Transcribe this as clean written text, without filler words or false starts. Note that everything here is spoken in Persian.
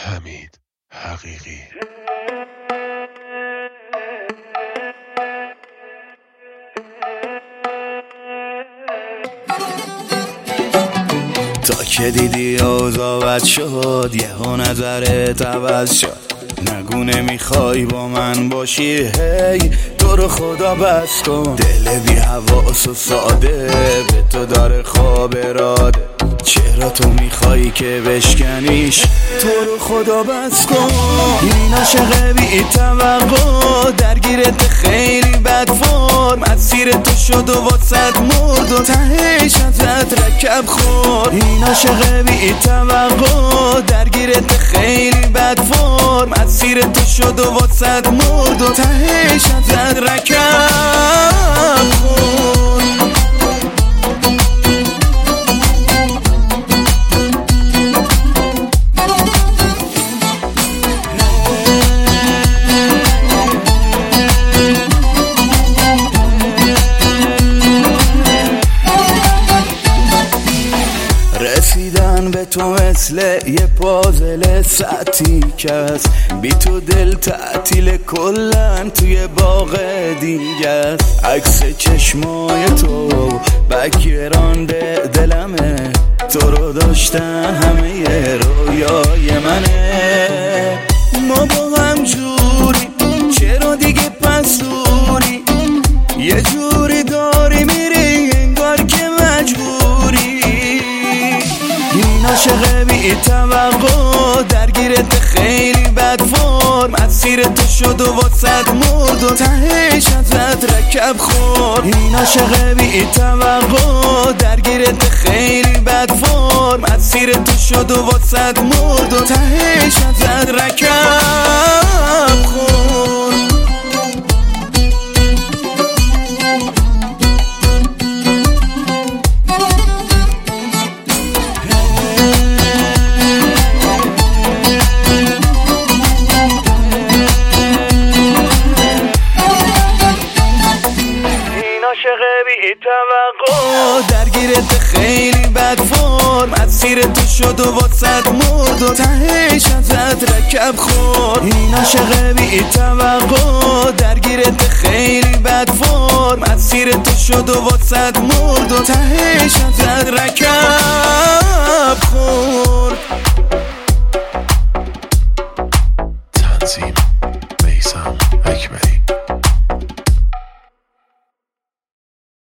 حمید حقیقی. تا که دیدی اوضاعت شد یهو نظرت عوض شد، نگو نمیخوای با من باشی، هی تو رو خدا بس کن. دل بی حواس و ساده به تو داره خواب اراده، چرا تو میخوایی که بشکنیش، تو رو خدا بس کن. این عاشق بی توقع درگیرت خیلی بد فرم، مسیر تو شد و واسط مرد و تهش ازت رکب خورد. این عاشق بی توقع درگیرت خیلی بد فرم، مسیر تو شد و واسط مرد و تهش ازت رکب خورد. رسیدن به تو مثل یه پازل سطحی کس، بی تو دل تعطیل کلن توی باغ دیگه است. عکس چشمای تو بکرانده دلمه، تو رو داشتن همه رویای منه. ما با هم جوری چرا دیگه پس دوری، یه جوری داری میری انگار که مجبوری. این عاشق بی توقع درگیرت خیلی بد فرم، مسیر تو شد و واسط مرد و تهش ازت رکب خورد. این عاشق بی توقع درگیرت خیلی بد فرم، مسیر تو شد و واسط مرد و تهش ازت رکب خورد. عاشق بی توقع درگیرت خیلی بد فرم، مسیر تو شد و واسط مرد و تهش ازت رکب خورد. این عاشق بی توقع درگیرت خیلی بد فرم، مسیر تو شد و واسط مرد و تهش ازت رکب